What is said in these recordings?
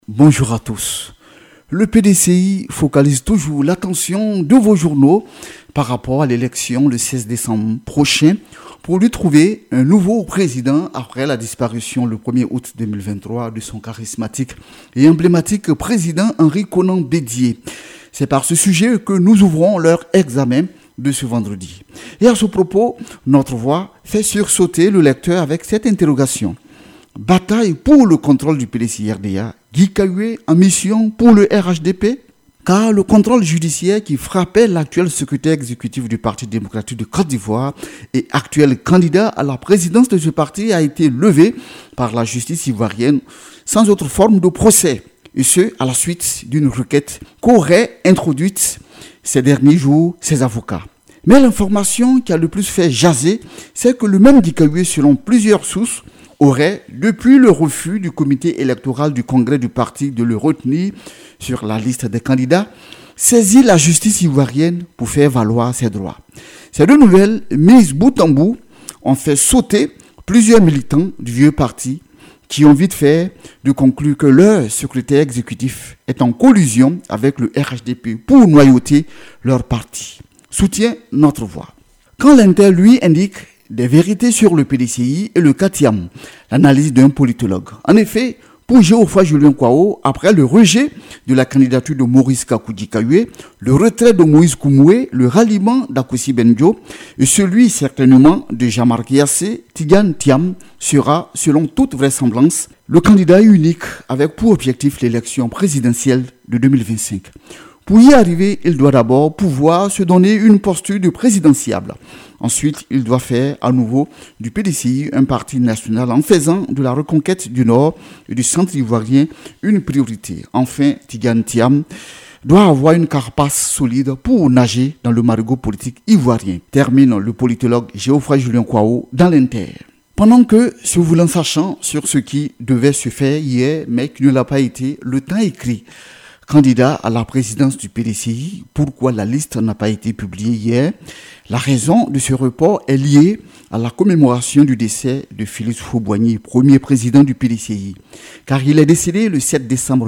Bonjour à tous. Le PDCI focalise toujours l'attention de vos journaux par rapport à l'élection le 16 décembre prochain pour lui trouver un nouveau président après la disparition le 1er août 2023 de son charismatique et emblématique président Henri Konan Bédié. C'est par ce sujet que nous ouvrons leur examen de ce vendredi. Et à ce propos, notre voix fait sursauter le lecteur avec cette interrogation. Bataille pour le contrôle du PDCI-RDA, Guy Kahué en mission pour le RHDP, car le contrôle judiciaire qui frappait l'actuel secrétaire exécutif du Parti démocratique de Côte d'Ivoire et actuel candidat à la présidence de ce parti a été levé par la justice ivoirienne sans autre forme de procès, et ce à la suite d'une requête qu'auraient introduite ces derniers jours ses avocats. Mais l'information qui a le plus fait jaser, c'est que le même Guy Kahué, selon plusieurs sources, aurait, depuis le refus du comité électoral du congrès du parti de le retenir sur la liste des candidats, saisi la justice ivoirienne pour faire valoir ses droits. Ces deux nouvelles, mises bout en bout, ont fait sauter plusieurs militants du vieux parti qui ont vite fait de conclure que leur secrétaire exécutif est en collusion avec le RHDP pour noyauter leur parti. Soutient notre voix. Quand l'Inter, lui, indique des vérités sur le PDCI et le CATIAM, l'analyse d'un politologue. En effet, pour Geoffroy Julien Kwao, après le rejet de la candidature de Maurice Kakou Guy Kahué, le retrait de Moïse Koumoué, le ralliement d'Akossi Benjo et celui certainement de Jean-Marc Yassé, Tidiane Thiam sera, selon toute vraisemblance, le candidat unique avec pour objectif l'élection présidentielle de 2025. Pour y arriver, il doit d'abord pouvoir se donner une posture de présidentiable. Ensuite, il doit faire à nouveau du PDCI un parti national en faisant de la reconquête du Nord et du centre ivoirien une priorité. Enfin, Tidiane Thiam doit avoir une carapace solide pour nager dans le marigot politique ivoirien. Termine le politologue Geoffroy Julien Kwao dans l'Inter. Pendant que, se voulant sachant sur ce qui devait se faire hier, mais qui ne l'a pas été, le temps écrit. Candidat à la présidence du PDCI, pourquoi la liste n'a pas été publiée hier? La raison de ce report est liée à la commémoration du décès de Félix Houphouët-Boigny, premier président du PDCI, car il est décédé le 7 décembre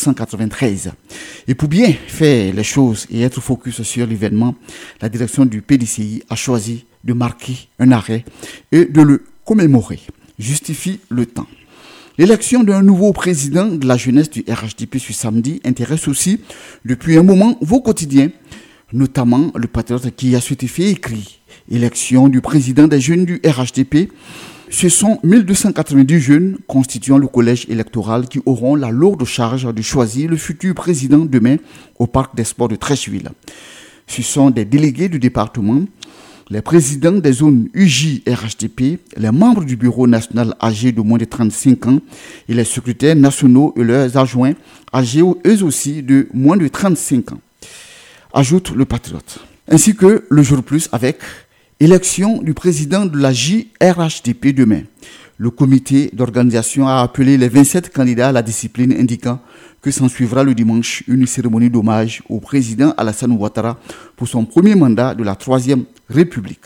1993. Et pour bien faire les choses et être focus sur l'événement, la direction du PDCI a choisi de marquer un arrêt et de le commémorer. Justifie le temps. L'élection d'un nouveau président de la jeunesse du RHDP ce samedi intéresse aussi depuis un moment vos quotidiens, notamment le Patriote qui a suite fait écrit « Élection du président des jeunes du RHDP ». Ce sont 1290 jeunes constituant le collège électoral qui auront la lourde charge de choisir le futur président demain au Parc des Sports de Treichville. Ce sont des délégués du département, les présidents des zones UJ-RHDP, les membres du bureau national âgés de moins de 35 ans et les secrétaires nationaux et leurs adjoints âgés eux aussi de moins de 35 ans. Ajoute le Patriote. Ainsi que le jour plus avec élection du président de la JRHDP demain. Le comité d'organisation a appelé les 27 candidats à la discipline indiquant que s'en suivra le dimanche une cérémonie d'hommage au président Alassane Ouattara pour son premier mandat de la Troisième République.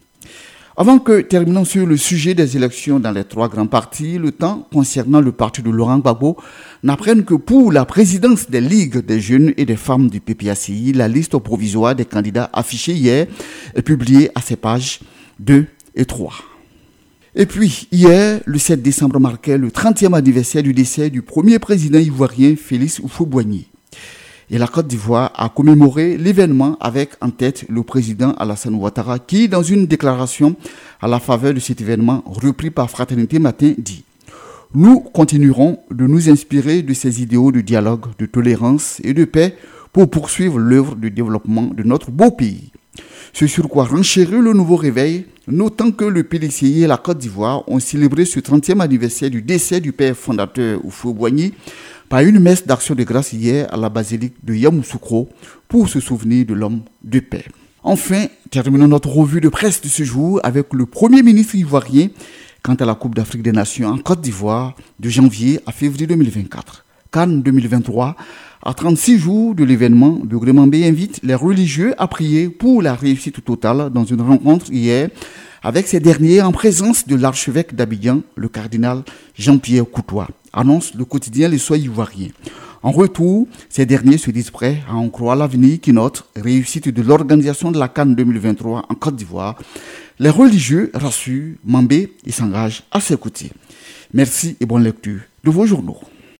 Avant que terminons sur le sujet des élections dans les trois grands partis, le temps concernant le parti de Laurent Gbagbo n'apprenne que pour la présidence des ligues des jeunes et des femmes du PPACI, la liste provisoire des candidats affichée hier est publiée à ses pages 2 et 3. Et puis, hier, le 7 décembre marquait le 30e anniversaire du décès du premier président ivoirien Félix Houphouët-Boigny. Et la Côte d'Ivoire a commémoré l'événement avec en tête le président Alassane Ouattara qui, dans une déclaration à la faveur de cet événement repris par Fraternité Matin, dit « Nous continuerons de nous inspirer de ces idéaux de dialogue, de tolérance et de paix pour poursuivre l'œuvre de développement de notre beau pays. » Ce sur quoi renchérit le nouveau réveil, notant que le PDCI et la Côte d'Ivoire ont célébré ce 30e anniversaire du décès du père fondateur Houphouët-Boigny par une messe d'action de grâce hier à la basilique de Yamoussoukro pour se souvenir de l'homme de paix. Enfin, terminons notre revue de presse de ce jour avec le Premier ministre ivoirien quant à la Coupe d'Afrique des Nations en Côte d'Ivoire de janvier à février 2024. Cannes 2023, à 36 jours de l'événement, Biogremambé invite les religieux à prier pour la réussite totale dans une rencontre hier avec ces derniers en présence de l'archevêque d'Abidjan, le cardinal Jean-Pierre Coutois, annonce le quotidien Les Soirs Ivoiriens. En retour, ces derniers se disent prêts à en croire l'avenir qui note réussite de l'organisation de la CAN 2023 en Côte d'Ivoire. Les religieux rassurent Mambé et s'engagent à ses côtés. Merci et bonne lecture de vos journaux.